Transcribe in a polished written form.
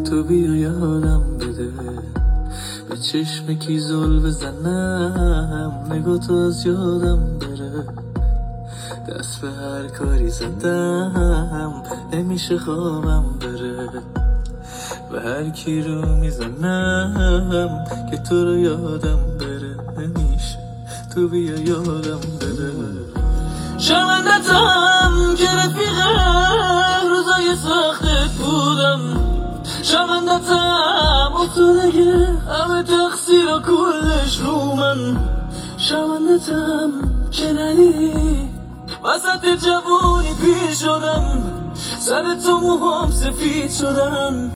تو بیا یادم بده، به چشم کی زل بزنم، نگاه تو از یادم بره. دست به هر کاری زدم، نمیشه خوابم بره. به هر کی رو میزنم که تو رو یادم بره. نمیشه تو بیا یادم بره. شرمندتم که رفیق روزای سختت بودم، شرمندتم افتادگه همه تقصیر و کلش رو من، شرمندتم که ندیدی وسط جوونی پیر شدم، سر تو موهام سفید شدن.